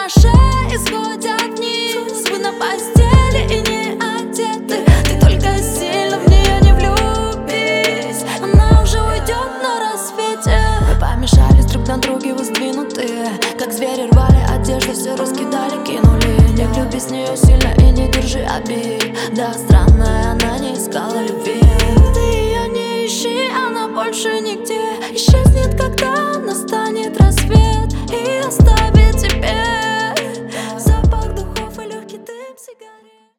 на шее сходят вниз. Вы на постели и не одеты. Ты только сильно в нее не влюбись, она уже уйдет на рассвете. Вы помешались друг на друге, вы сдвинутые, как звери рвали одежду, все раскидали, кинули. Не влюбись в нее сильно и не держи обид. Да, странная, она не искала любви. Ты ее не ищи, она больше нигде исчезнет, когда настанет рассвет, и оставит тебе